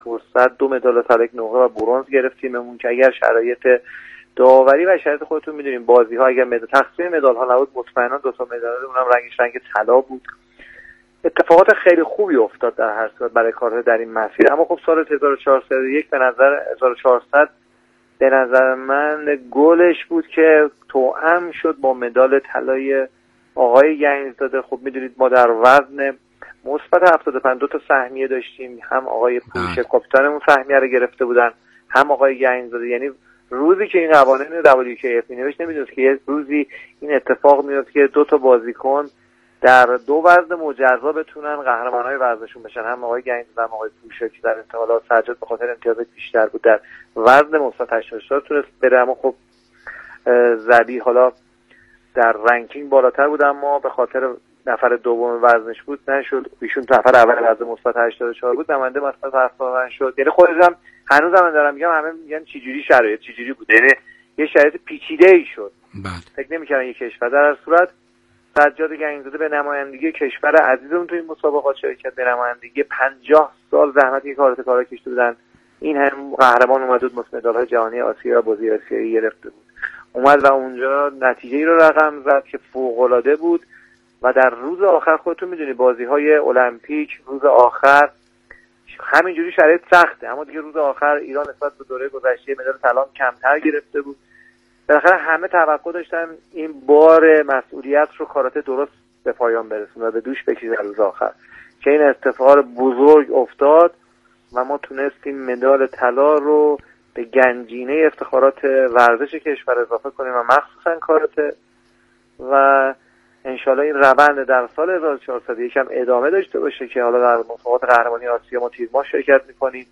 فرصت 2 مدال طلا، 1 نقره و برنز گرفتیممون که اگر شرایط داوری و شرایط خودتون میدونیم بازی‌ها اگر تقسیم مدال‌ها نبود مطمئنا 2 تا مدال اونم رنگش رنگ طلا بود. اتفاقات خیلی خوبی افتاد در هر صورت برای کارها در این مسیر. اما خب سال 1401 به نظر 1400 به نظر من گلش بود که توأم شد با مدال طلای آقای گنجزاده. خب میدونید ما در وزن مثبت 75 2 تا سهمیه داشتیم، هم آقای پوش کاپیتانمون سهمیه رو گرفته بودن، هم آقای گنجزاده. یعنی روزی که این قوانین WKF نوشت نمیدونست که یه روزی این اتفاق میفته که 2 تا بازیکن در 2 وزن مجزا بتونن قهرمانای وزنشون بشن، هم آقای گنجزاده هم آقای پوشه که در انتقالات سجاد به خاطر امتیازات بیشتر بود در وزن مثبت 84 تونست بره. اما خب زبی حالا در رنکینگ بالاتر بود اما به خاطر نفر دوم وزنش بود نشد. ایشون نفر اول وزن مثبت 84 بود، نماینده مثبت 75 شد. یعنی خودم هنوزم من دارم میگم همه میگن چجوری شرایط چجوری بوده، یعنی یه شرایط پیچیده‌ای شد. فکر نمی‌کردن یک کشور در هر صورت سجاد گنجزاده به نمایندگی کشور عزیزمون تو این مسابقات شرکت، به نمایندگی 50 سال زحمتی کارا کشیده بودن. این هم قهرمان اومد بود، مدال‌های جهانی آسیا و بازی آسیایی گرفته بود. اومد و اونجا نتیجه‌ای رو رقم زد که فوق‌العاده بود. و در روز آخر خودتون میدونی بازی‌های المپیک روز آخر همینجوری شرایط سخته، اما دیگه روز آخر ایران نسبت به دوره گذشته مدال طلا کمتر گرفته بود. بالاخره همه توقع داشتن این بار مسئولیت رو کاراته درست به پایان برسونه و به دوش بکشه در روز آخر که این اتفاق بزرگ افتاد و ما تونستیم مدال طلا رو به گنجینه افتخارات ورزش کشور اضافه کنیم و مخصوصا کاراته. و انشالله این روند در سال 1401 هم ادامه داشته باشه که حالا در مسابقات قهرمانی آسیا ما تیر ماه شرکت میکنیم،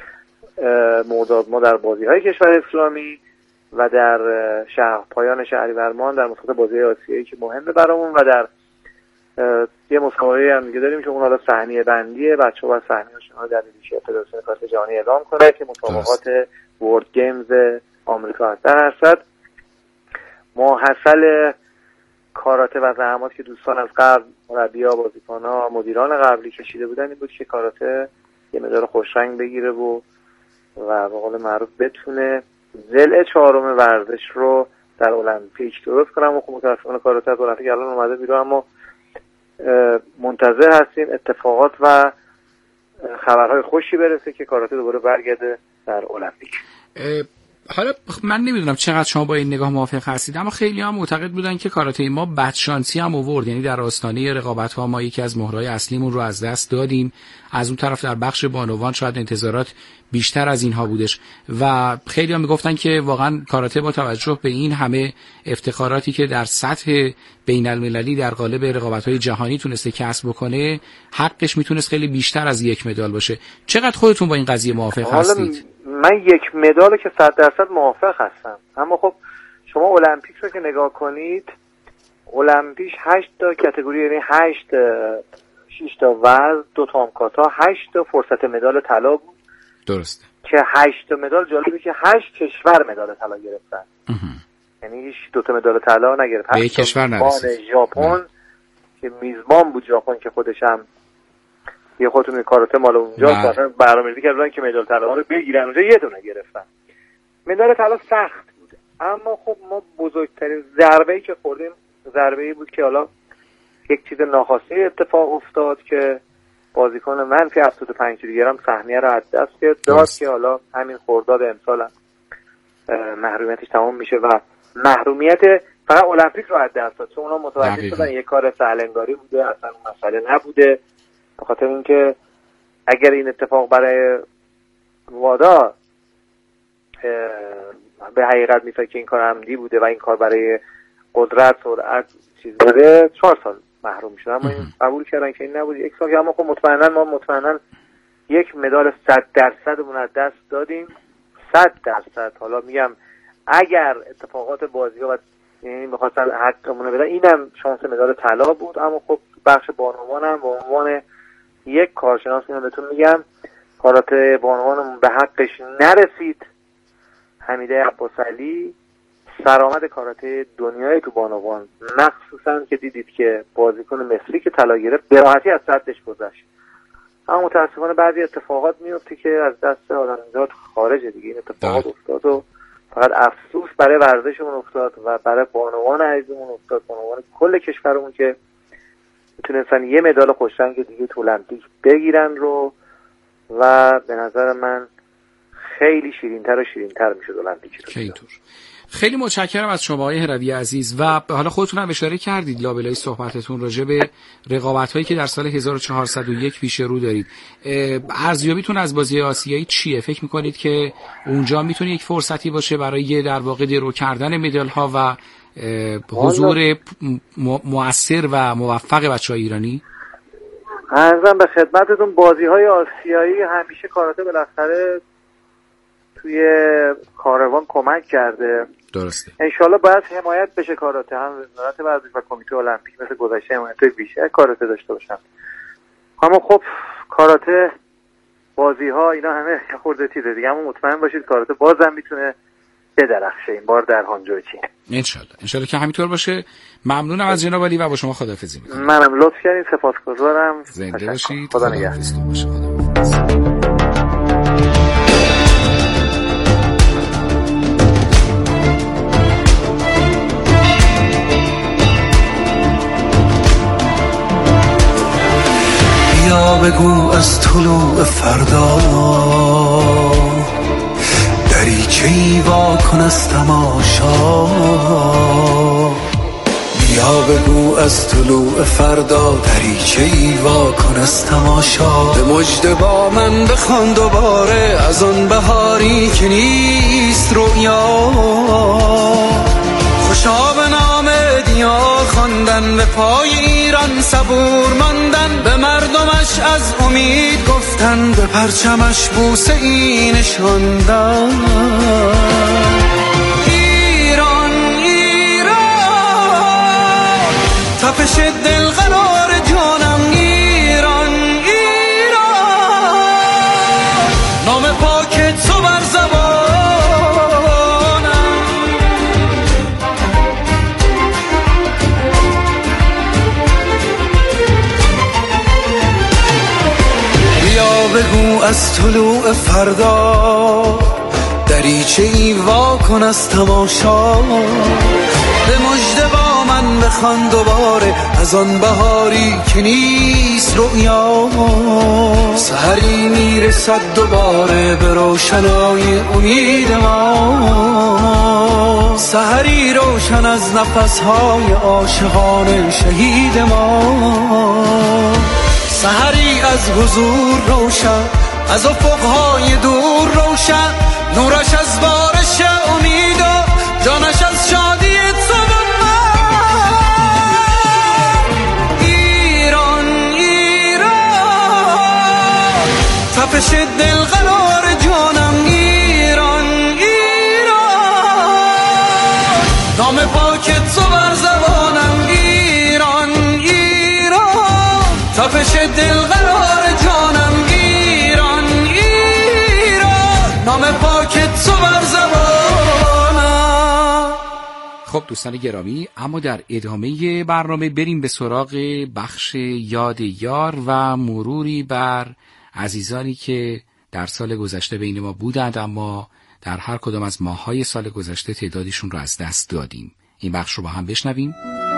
ما در بازی‌های کشور اسلامی و در پایان شهریورمان در مسابقات بازی آسیایی که مهمه برامون و در یه مسابقه هم دیگه داریم که اون حالا سهمیه بندیه، بچه‌ها با سهمیه‌شون رو در لیگ فدراسیون کارت جهانی اعلام کنه که مسابقات ورلد گیمز آمریکا هست. در هر صورت ماحصل کاراته و زحمات که دوستان از قبل مربی‌ها، بازیکن‌ها، مدیران قبلی کشیده بودن این بود که کاراته یه مدال خوشرنگ بگیره و به قول معروف بتونه ضلع 4 ورزش رو در المپیک درست کنه. و خب متأسفانه کاراته از المپیک الان اومده بیرون، اما منتظر هستیم اتفاقات و خبرهای خوشی برسه که کاراته دوباره برگرده در المپیک. حالا من نمیدونم چقدر شما با این نگاه موافق هستید، اما خیلی هم معتقد بودن که کاراته ما بدشانسی هم آورد، یعنی در آستانه رقابت‌ها ما یکی از مهرهای اصلیمون رو از دست دادیم. از اون طرف در بخش بانوان شاید انتظارات بیشتر از اینها بودش و خیلی هم میگفتن که واقعا کاراته با توجه به این همه افتخاراتی که در سطح بین‌المللی در قالب رقابت‌های جهانی تونسته کسب بکنه حقش میتونست خیلی بیشتر از 1 مدال باشه. چقدر خودتون با این قضیه موافق هستید؟ من 1 مدال که 100% موافق هستم، اما خب شما المپیک رو که نگاه کنید، المپیک 8 تا کاتگوری، یعنی 6 تا وزن، 2 تا کاتا، 8 تا فرصت مدال طلا بود. درسته. که 8 تا مدال، جالبه که 8 کشور مدال طلا گرفتن. یعنی هیچ 2 تا مدال طلا نگرفت. به یک کشور نرسید. ژاپن که میزبان بود، ژاپن که خودش هم یه خودتون کاراته مال اونجا برنامه‌ریزی کردن که مدال طلا رو بگیرن، اونجا یه دونه گرفتن. مدال طلا سخت بود، اما خب ما بزرگترین ضربه‌ای که خوردیم ضربه‌ای بود که حالا یک چیز ناخواسته اتفاق افتاد که بازیکن منفی 75 کیلوگرم سهمیه رو از دست داد که حالا همین خرداد امسال محرومیتش تمام میشه و محرومیت فقط المپیک رو از دست داد، چون اونا متوجه شدن یک کار سهلنگاری بوده، اصلا مسئله نبوده. به خاطر اینکه اگر این اتفاق برای وادا به حقیقت میفهمه که این کار عمدی بوده و این کار برای قدرت سرعت چیز بوده 4 سال محروم شدن، اما این قبول کردن که این نبود 1 سال. اما خب مطمئنا 1 مدال 100% مون از دست دادیم، 100%. حالا میگم اگر اتفاقات بازی‌ها و یعنی می‌خواستن حقمون رو بدن اینم شانس مدال طلا بود. اما خب بخش بانوانم به عنوان یک کارشناس اینو بهتون میگم کاراته بانوانمون به حقش نرسید. حمیده عباسعلی سرآمد کاراته دنیای تو بانوان، مخصوصا که دیدید که بازیکن مصری که طلا گرفت به راحتی از صدش گذشت اما متاسفانه بعضی اتفاقات میفته که از دست آدمزاد خارجه دیگه. این اتفاقات افتاد و فقط افسوس برای ورزشمون افتاد و برای بانوان عزیزمون افتاد، بانوان کل کشورمون که میتونستن یه مدال خوشرنگ دیگه تو المپیک بگیرن رو. و به نظر من خیلی شیرین‌تر و شیرین‌تر میشد المپیک. خیلی متشکرم از شما آقای هروی عزیز. و حالا خودتون هم اشاره کردید لابلای صحبتتون راجع به رقابت‌هایی که در سال 1401 پیش رو دارید. ارزیابیتون از بازی آسیایی چیه؟ فکر می‌کنید که اونجا میتونه یک فرصتی باشه برای در واقع درو کردن مدال‌ها و حضور مؤثر و موفق بچه‌های ایرانی؟ عرضم به خدمتتون بازی‌های آسیایی همیشه کاراته بالاخره توی کاروان کمک کرده. درسته. انشالله باید حمایت بشه کاراته، هم وزارت ورزش و کمیته المپیک مثل گذشته حمایت بیشتر کاراته داشته باشن. اما خب کاراته بازی‌ها اینا همه خورده چیزه دیگه، اما مطمئن باشید کاراته بازم میتونه بدرخشه این بار در هانجو چین. انشالله که همینطور باشه. ممنونم از جناب علی و با شما خداحافظی میکنم. منم لطف کردید، سپاسگزارم. زنده باشید. خدا نگهدار. بیا بگو از طلوع فردا دریچه‌ای وا کن از تماشا. بیا بگو از طلوع فردا دریچه‌ای وا کن از تماشا. به مژده با من بخوان دوباره از آن بهاری که نیست رویا. خوشا به نام دیا خواندن، به پای ایران صبور ماندن، به مردمش از امید گفتن، به پرچمش بوسه ای نشاندن. ایران ایران تپش دل قرار جانم. ایران ایران نام پاکت تو بر زبان. بگو از طلوع فردا دریچه‌ای وا کن از تماشا. به مژده با من بخوان دوباره از آن بهاری که نیست رویا. سحری میرسد دوباره به روشنای امید ما. سحری روشن از نفسهای عاشقان شهید ما. سحری از حضور روشن، از افقهای دور روشن، نورش از بارش امید و جانش از شادی تو و من. ایران ایران تپش دل قرار جانم. ایران ایران نام پاک تو بر زبانم. ایران ایران تپش دل قرار جانم. ایران ایران نام پاک تو بر زبانم. خب دوستان گرامی، اما در ادامه برنامه بریم به سراغ بخش یاد یار و مروری بر عزیزانی که در سال گذشته بین ما بودند اما در هر کدام از ماه‌های سال گذشته تعدادشون رو از دست دادیم. این بخش رو با هم بشنویم.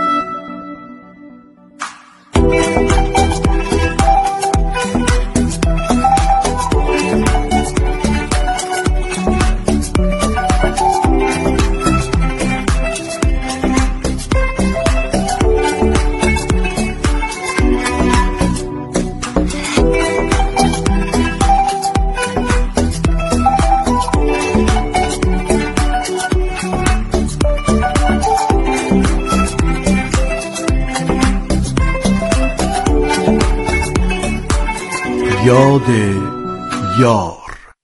یاد یار.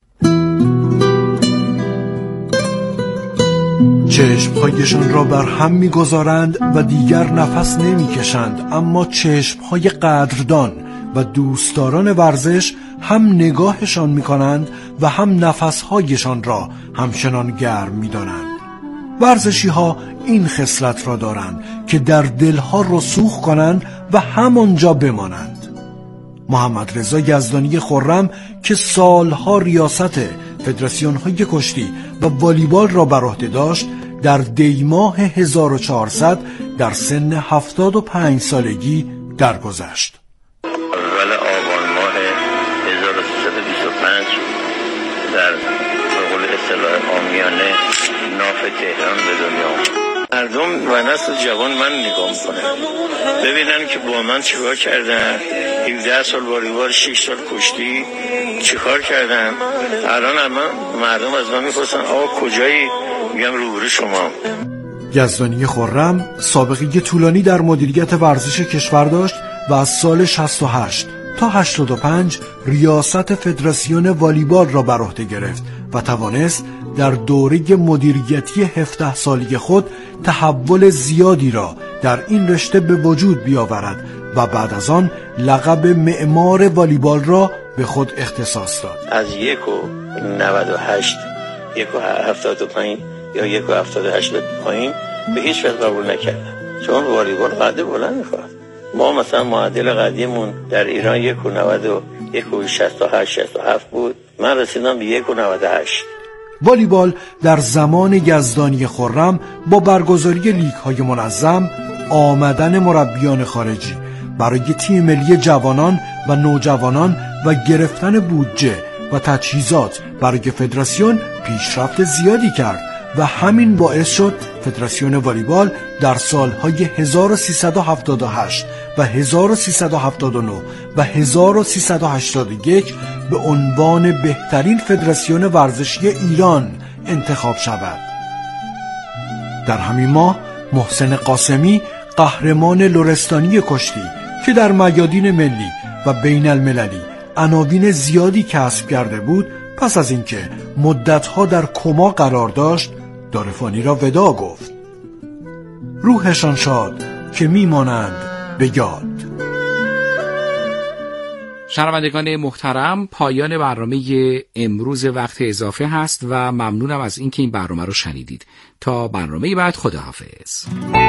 چشمهایشان را بر هم می‌گذارند و دیگر نفس نمی‌کشند، اما چشمهای قدردان و دوستداران ورزش هم نگاهشان می‌کنند و هم نفسهایشان را همچنان گرم می‌دانند. ورزشی‌ها این خصلت را دارند که در دلها رسوخ کنند و همانجا بمانند. محمد رضا یزدانی خرم که سالها ریاست فدراسیون‌های کشتی و والیبال را بر عهده داشت، در دی‌ماه 1400 در سن 75 سالگی درگذشت. اول آبان ماه 1325 در قول اصطلاح عامیانه ناف تهران به دنیا آمد. مردم و نسل جوان من نگاه میکنن ببینن که با من چیکار کردن. 17 سال والیبال، 6 سال کشتی چیکار کردن. الان مردم از من میپرسن آقا کجایی؟ میگم روبرو شما. یزدانی خرم سابقه طولانی در مدیریت ورزش کشور داشت و از سال 68 تا 85 ریاست فدراسیون والیبال را بر عهده گرفت و توانست در دوره مدیریتی 17 سالی خود تحول زیادی را در این رشته به وجود بیاورد و بعد از آن لقب معمار والیبال را به خود اختصاص داد. از 1.98 1.75 یا 1.78 پایین به هیچ وجه قبول نکردم، چون والیبال قد بلند میخواد. ما مثلا معدل قدیمون در ایران 1.90 1.68 بود، من رسیدم به 1.98. والیبال در زمان یزدانی خرم با برگزاری لیگ‌های منظم، آمدن مربیان خارجی برای تیم ملی جوانان و نوجوانان و گرفتن بودجه و تجهیزات برای فدراسیون پیشرفت زیادی کرد و همین باعث شد فدراسیون والیبال در سالهای 1378 و 1379 و 1381 به عنوان بهترین فدراسیون ورزشی ایران انتخاب شود. در همین ماه محسن قاسمی قهرمان لرستانی کشتی که در میادین ملی و بین المللی عناوین زیادی کسب کرده بود، پس از اینکه مدتها در کما قرار داشت دار فانی را ودا گفت. روحشان شاد که میمانند به یاد. شنوندگان محترم، پایان برنامه امروز وقت اضافه هست و ممنونم از اینکه این برنامه رو شنیدید. تا برنامه بعد، خداحافظ.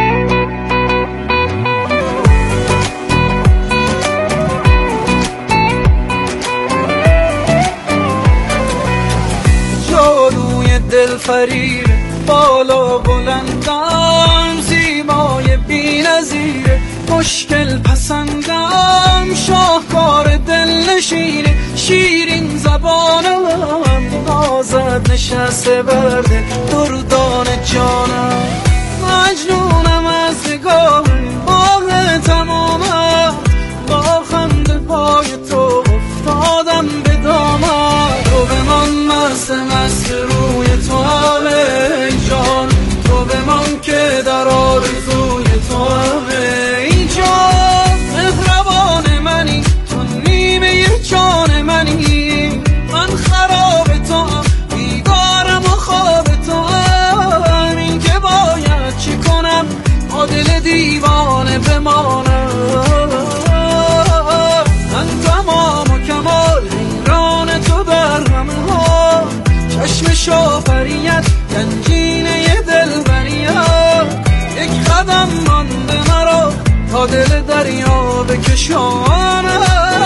جادوی دلفریب بالا بلندم، زیبای بی‌نظیر مشکل پسندم، شاهکار دلنشین شیرین زبانم، نازت نشسته برده دردان جانم، مجنونم از نگاه باغ تمامم، با خنده پای تو افتادم به دامم، تو بمان مست روی تو همه جان، تو بمان که در آرزوی تو همه جان، مهربان منی تو نیمه جان منی، من خراب تو هم بیدارم و خواب تو هم، این که باید چی کنم با دل دیوانه بمانم، من تمام و کمال حیران تو در همه ها، چشم شافریت گنجینه دلبریت، یک قدم مانده مرا تا دل دریا بکشانم.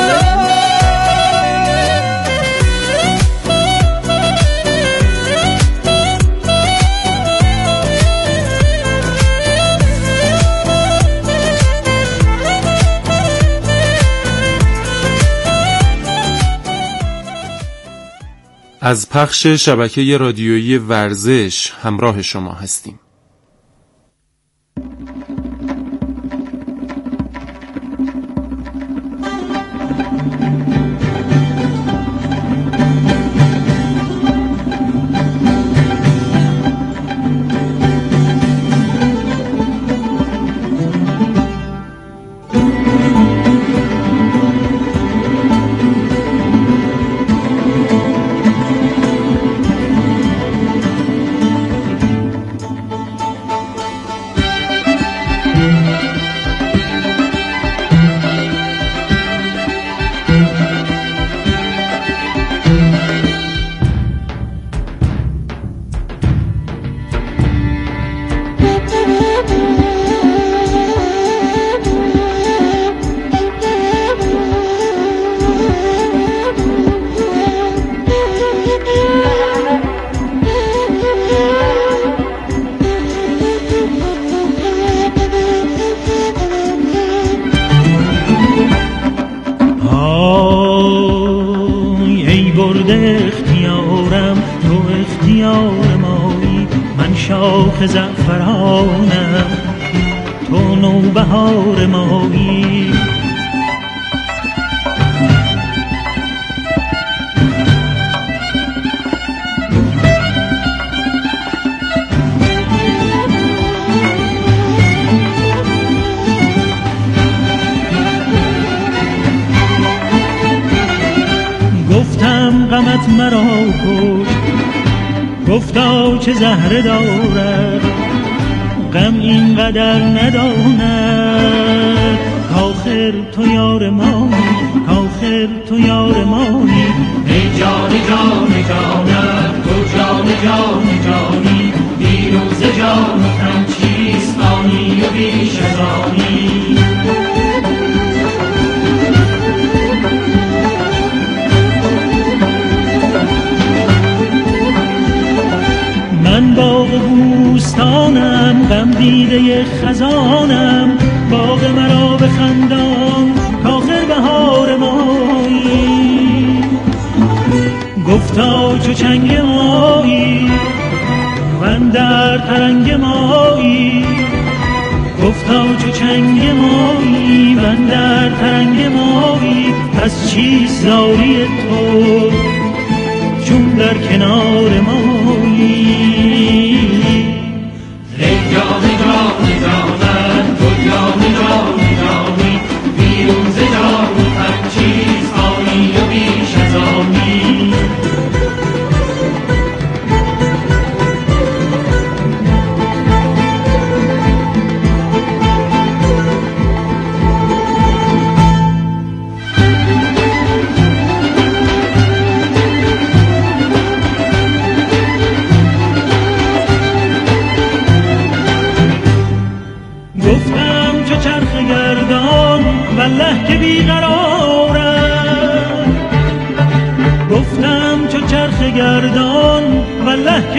از پخش شبکه رادیویی ورزش همراه شما هستیم. یار مایی، من شاخ زعفرانم تو نوبهار مایی. گفتم غمت مرا کش، گفتا چه زهره دارد غم اینقدر نداند، کاخر تو یار مایی، کاخر تو یار مایی. ای جان جان جانم تو جان جان جانی، دیروز جان و تن چیست آنی و بیش از آنی. من باغ بوستانم غم دیده خزانم، باغ مرا بخندان کاخر بهار مایی. گفتا چو چنگ مایی من در ترنگ مایی، گفتا چو چنگ مایی من در ترنگ مایی. پس چیست زاری تو چون در کنار مایی. ای جان جان جانم تو جان جان جانی، بیرون ز جان هر چیز آنی و بیش از آنی. والله که بیقرارم، گفتم چو چرخ گردان والله که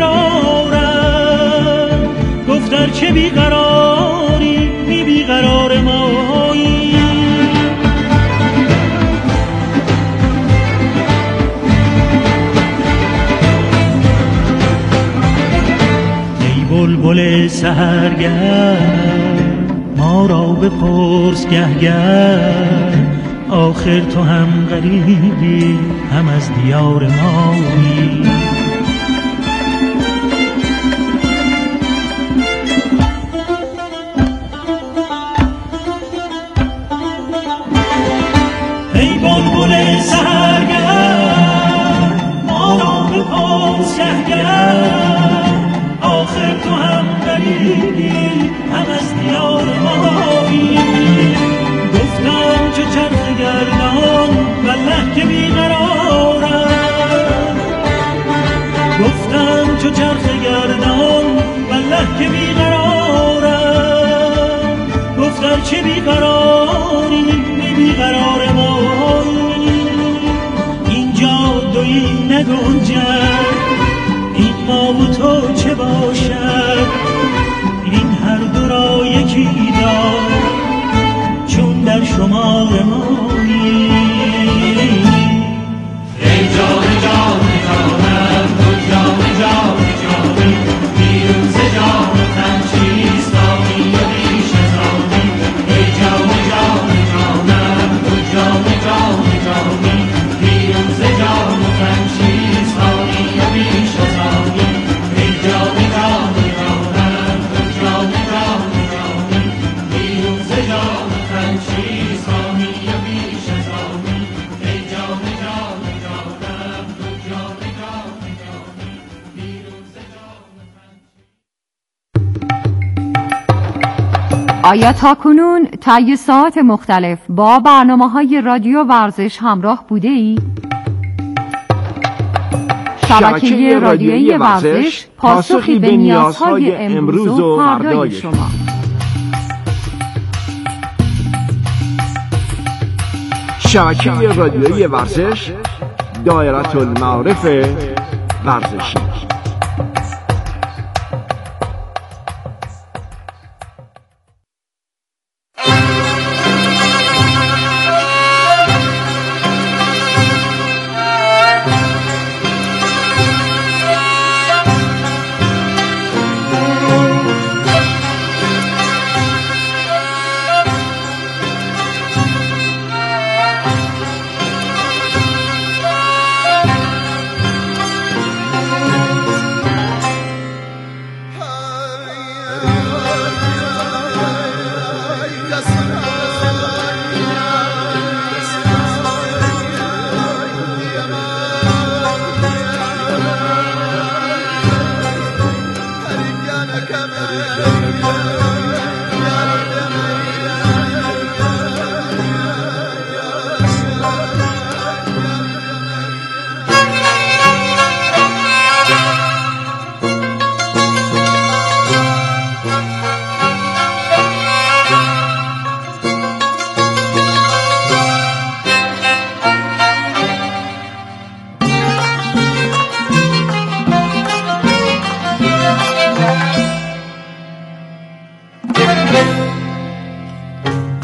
بیقرارم. گفتر چه بیقراری بی بیقرار مایی. ای بلبل سحرگرد ما را بپرس گهگر، آخر تو هم غریبی هم از دیار مایی. ای بلبل سحرگرد ما را بپرس گهگر، آخر تو هم غریبی هم از دیار مایی. گفتم چو چرخ گردان والله که بیقرارم، گفتم چو چرخ گردان والله که بیقرارم. گفتر چه بیقراری بی بیقرار مایی. اینجا دویی نگنجد این ما و تو چه باشد، این هر دو را یکی دار چون در شمار مایی. ای جان جان جانم تو جان جان جانی، بیرون ز جان و تن چیست آنی و بیش از آنی. ای جان جان جانم تو جان جان جانی، بیرون ز جان و تن چیست آنی و بیش از آنی. ای جان جان جانم تو جان جان جانی، بیرون ز جان و تن چیست آنی و بیش از آنی. ای جان جان جانم تو جان جان جانی، بیرون ز جان و تن. آیا تاکنون طی ساعات مختلف با برنامه‌های رادیو ورزش همراه بوده ای؟ شبکه رادیویی ورزش پاسخی به نیازهای امروز و فردای شما. شبکه رادیویی ورزش دایره المعارف ورزشی.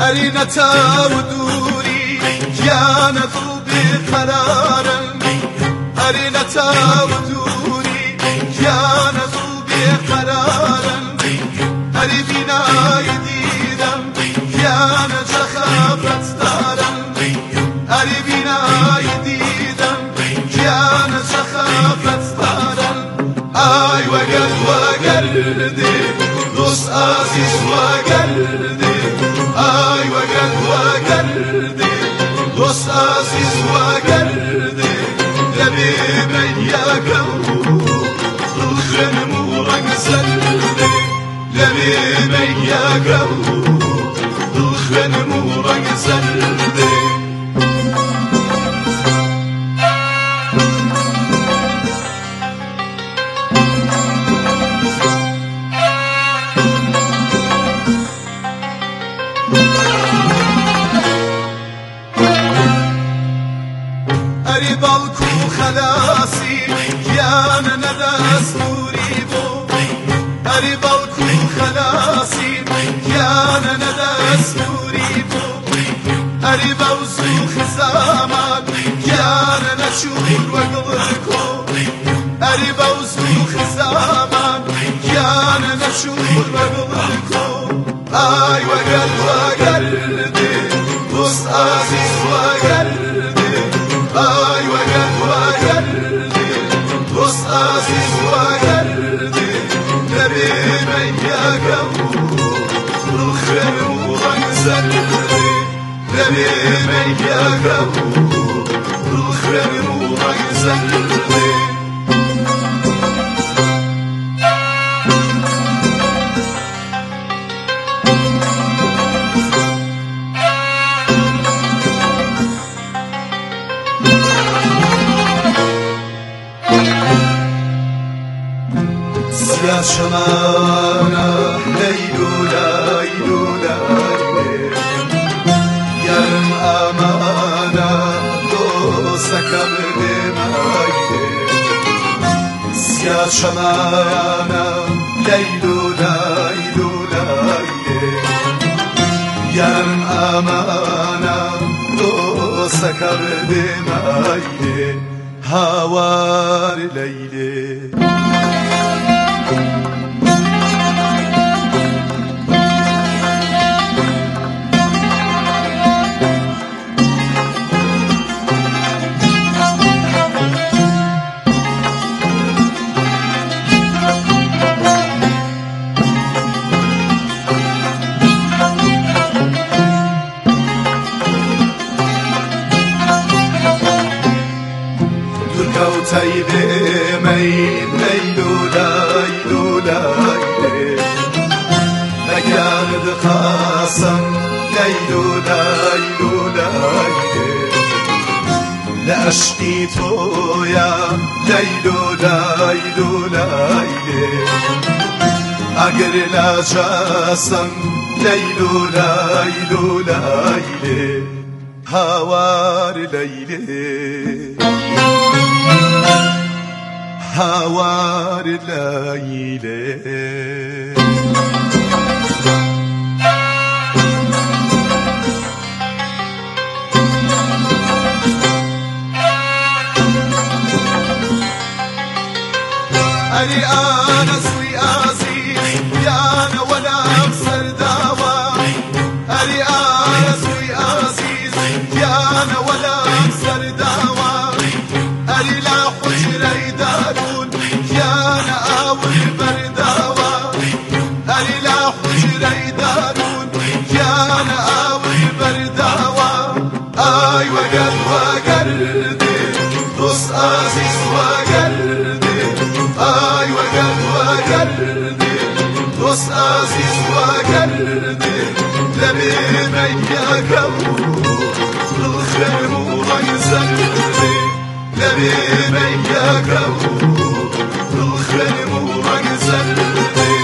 أرينتا ودوري يا نذوب قرارا أرينتا ودوري يا نذوب قرارا أريبنا يديدم يا نجخافت دارا أريبنا يديدم يا نجخافت دارا آي وقلدي دوست عزيز وقلدي آي وقلدي دوست عزيز وقلدي لبي بياك الخن مرنزلدي لبي بياك الخن مرنزلدي خلاصي يا نداس نوريبو أريبالكو خلاصي يا نداس نوريبو أريبوزو خزامان يا نشور وقلكو أريبوزو خزامان يا نشور وقلكو آي وقلدي دوست عزيز وقلدي آي وقلدي دوست عزيز وقلدي نبي مياك الخير ورنزلدي نبي مياك الخير ورنزلدي يا شمانا ليلو ليلو ليلي يرم أمانا دوسك بدمايلي يا شمانا ليلو ليلو ليلي يرم أمانا دوسك بدمايلي هوار ليلي طيبه مين ليلو ليلو ليلي لقد قاسم ليلو ليلو ليلي لأشقي يا ليلو ليلو ليلي أقر لا جاسم ليلو ليلو ليلي هوار ليلي هوار ليلي أري أنا سوي عزيز يا أنا ولا أبصر دعوة أري أنا سوي عزيز يا أنا ولا أبصر دعوة أري لا حجر يدارون يا أنا أول برداوة أري لا حجر يدارون يا أنا أول برداوة آي وقلدي دوست عزيز وقلدي آي وقلدي دوست عزيز وقلدي لبي مياك الخير ورنزلدي لبي مياك الخير ورنزلدي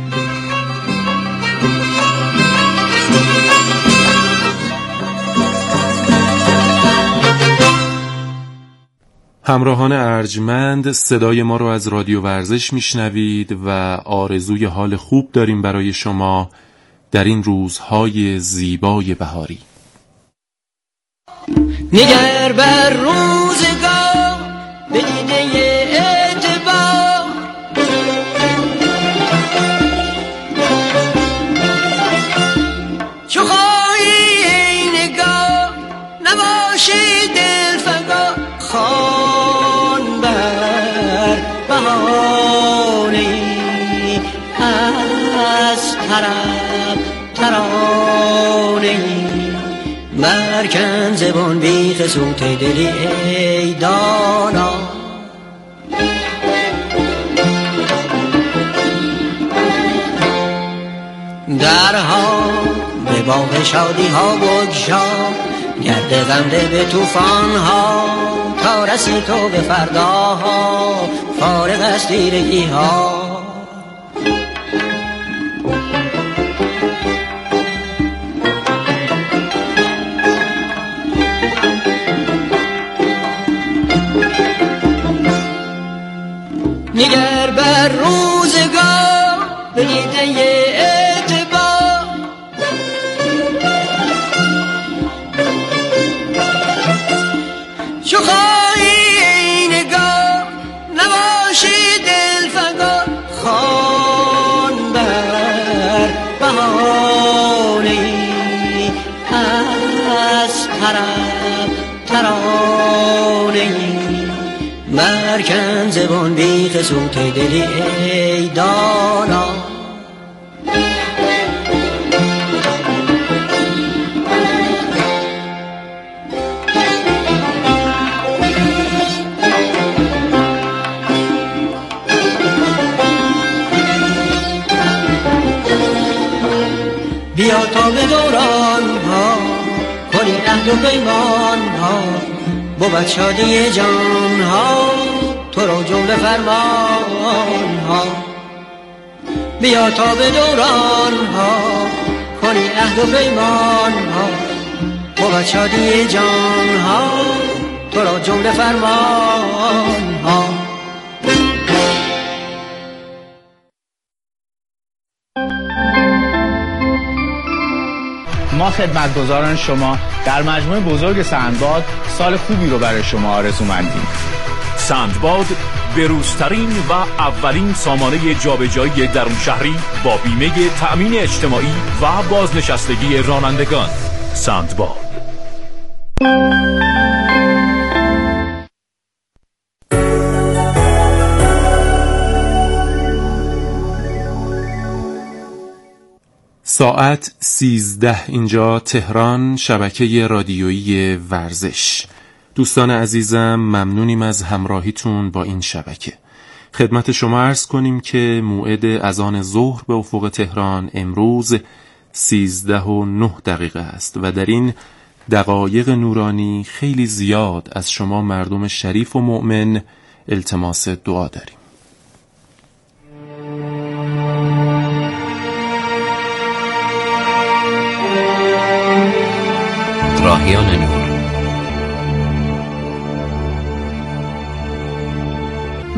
همراهان ارجمند، صدای ما رو از رادیو ورزش میشنوید و آرزوی حال خوب داریم برای شما در این روزهای زیبای بهاری. نگر بر روزگار به دیده اعتبار، چو خواهی ای نگاه نباشی دلفگار، خوان بر بهانه از طرب ترانه برکن زبان بیخ سوت دلی ای دانا. درها به باغ شادی ها بگشا، گرد غمده به توفان ها، تا رسی تو به فرداها فارغ از تیرگی ها. نگر بر روزگار به دیده اعتبار، چو خواهی ای نگاه نباشی دلفگار، خوان بر بهانه از طرب ترانه برکن زبان بیخ سوت دلی ای دانا. بیا تا به دوران ها کنی عهد و پیمان ها، بود شادی جان ها تو رو جمله فرمان ها. بیا تا به دوران ها کنی عهد و پیمان ها، بود شادی جان ها تو رو جمله فرمان ها. ما خدمتگزاران شما در مجموعه بزرگ سندباد سال خوبی رو برای شما آرزومندیم. سندباد بروزترین و اولین سامانه جابجایی درون شهری با بیمه تأمین اجتماعی و بازنشستگی رانندگان. سندباد. ساعت 13 اینجا تهران، شبکه رادیویی ورزش. دوستان عزیزم ممنونیم از همراهیتون با این شبکه. خدمت شما عرض کنیم که موعد اذان ظهر به افق تهران امروز 13:09 است و در این دقایق نورانی خیلی زیاد از شما مردم شریف و مؤمن التماس دعا داریم.